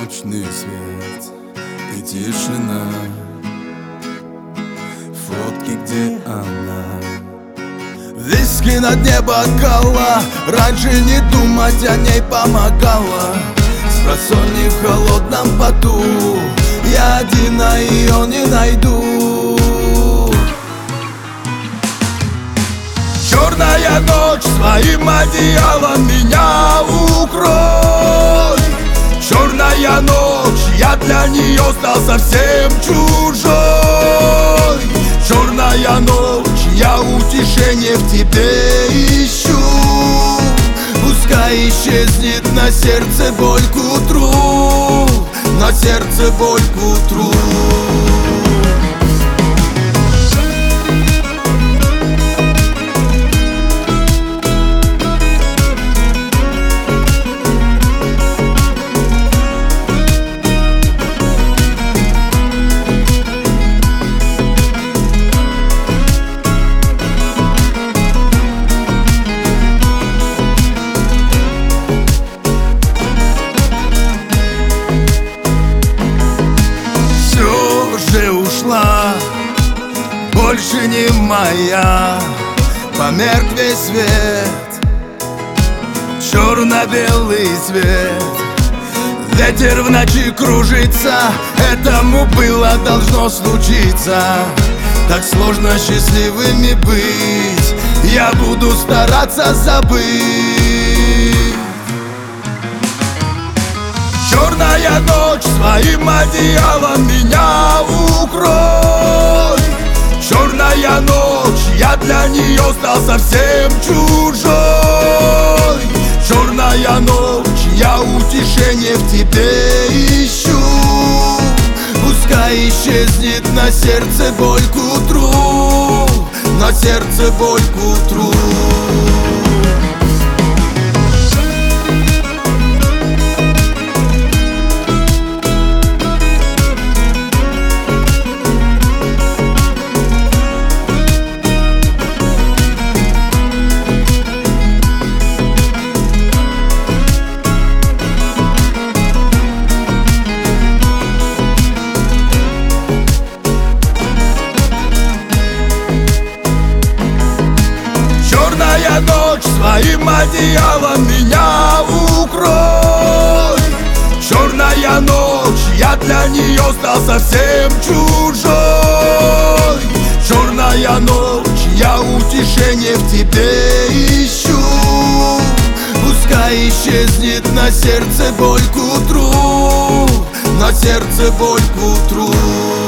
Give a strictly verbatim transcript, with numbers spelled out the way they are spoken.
Безоблачный свет и тишина, фотки, где она. Виски на дне бокала, раньше не думать о ней помогало. Спросонья в холодном поту, я один, а ее не найду. Черная ночь, своим одеялом меня укрой. Черная ночь, я для нее стал совсем чужой. Черная ночь, я утешение в тебе ищу. Пускай исчезнет на сердце боль к утру, на сердце боль к утру. Ушла, больше не моя, померк весь свет, черно-белый свет. Ветер в ночи кружится, этому было должно случиться. Так сложно счастливыми быть, я буду стараться забыть. Черная ночь, своим одеялом меня укрой. Черная ночь, я для нее стал совсем чужой. Черная ночь, я утешение в тебе ищу. Пускай исчезнет на сердце боль к утру, на сердце боль к утру. Черная ночь, своим одеялом меня укрой. Черная ночь, я для нее стал совсем чужой. Черная ночь, я утешение в тебе ищу. Пускай исчезнет на сердце боль к утру, на сердце боль к утру.